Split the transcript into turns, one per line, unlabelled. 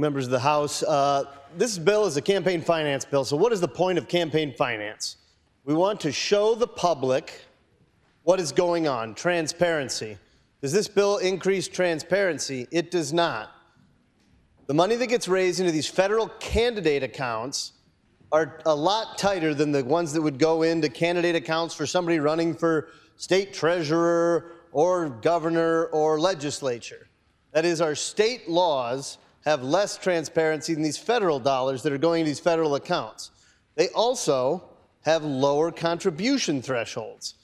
Members of the House, this bill is a campaign finance bill. So what is the point of campaign finance? We want to show the public what is going on, transparency. Does this bill increase transparency? It does not. The money that gets raised into these federal candidate accounts are a lot tighter than the ones that would go into candidate accounts for somebody running for state treasurer or governor or legislature. That is, our state laws have less transparency than these federal dollars that are going into these federal accounts. They also have lower contribution thresholds.